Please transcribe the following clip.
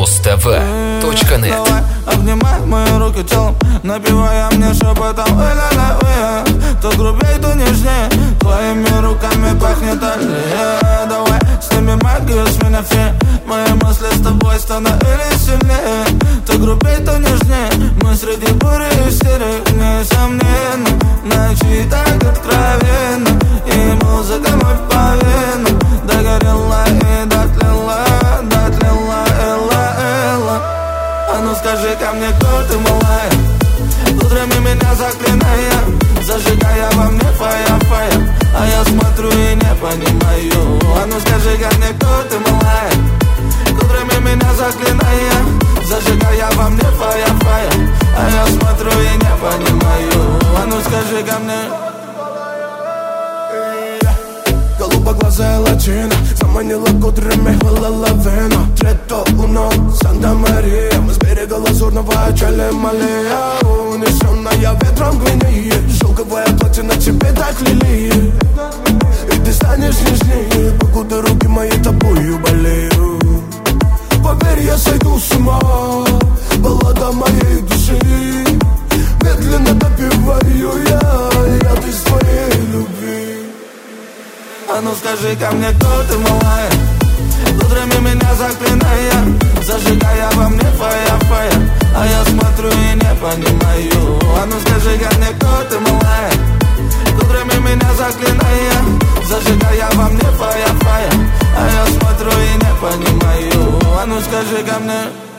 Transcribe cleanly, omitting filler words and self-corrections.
mustv.net. Давай, обнимай мои руки телом, напевая мне шепотом ой-ла-ла-ой. То грубей, то нежнее, твоими руками пахнет аллея. Давай, сними магию с меня фея, мои мысли с тобой становились сильнее. То грубей, то нежнее, мы среди бури и серых, несомненно. Ночи так откровенно, и музыка мой по венам. Догорела и дотлела, элла. А ну скажи ко мне, кто ты, малая? Утрами меня заклиная, зажигая во мне фая. А я смотрю и не понимаю. А ну скажи ко мне, кто ты, малая? Утрами меня заклиная, зажигая во мне фая. А я смотрю и не понимаю. А ну скажи ко мне. Голубоглазая латина заманила кудрями лавина. 3-1, Санта-Мария, мы с берега лазурного Чали-Малия. Унесенная ветром Гвинеи, шелковое платье на тебе так лилии. И ты станешь нежнее, покуда руки мои тобою болеют. Поверь, я сойду с ума, баллада моей души. Медленно допиваю я без твоей любви. А ну скажи ко мне, кто ты, малая? Утрами меня заклиная, зажигая во мне фая. А я смотрю и не понимаю. А ну скажи ко мне, кто ты, малая? Утрами меня заклиная, зажигая во мне фая. А я смотрю и не понимаю. А ну скажи ко мне.